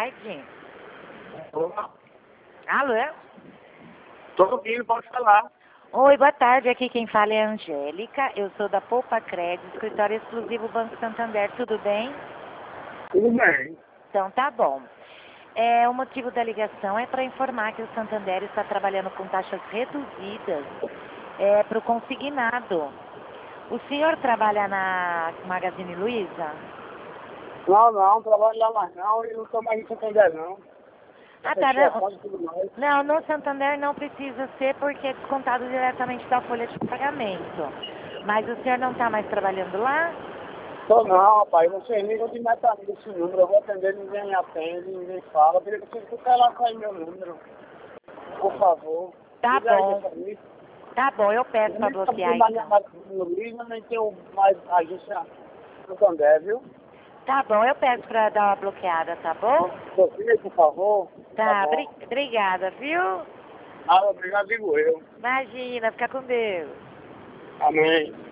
tarde. Olá. Alô? Tô ouvindo, pode falar. Oi, boa tarde. Aqui quem fala é a Angélica. Eu sou da Poupa Crédito, escritório exclusivo Banco Santander. Tudo bem? Tudo bem. Então tá bom. O motivo da ligação é para informar que o Santander está trabalhando com taxas reduzidas para o consignado. O senhor trabalha na Magazine Luiza? Não, trabalho lá mais não e não tô mais em Santander não. Ah, tá. Fechei a conta e tudo mais. Não, no Santander não precisa ser porque é descontado diretamente da folha de pagamento. Mas o senhor não está mais trabalhando lá? Tô não, rapaz. Vocês ligam de metamento esse número. Eu vou atender, ninguém atende, ninguém fala. Eu queria que vocês fiquem lá com aí meu número. Por favor. Tá Liga aí bom. dessa vez. Tá bom, eu peço Eu para nem bloquear tenho mais então. no Luiza, nem tenho mais agência Santander, viu? Tá bom, eu peço para dar uma bloqueada, tá bom? Você, por favor. Tá Tá, bom. obrigada, viu? Ah, obrigado, digo eu. Imagina, fica com Deus. Amém.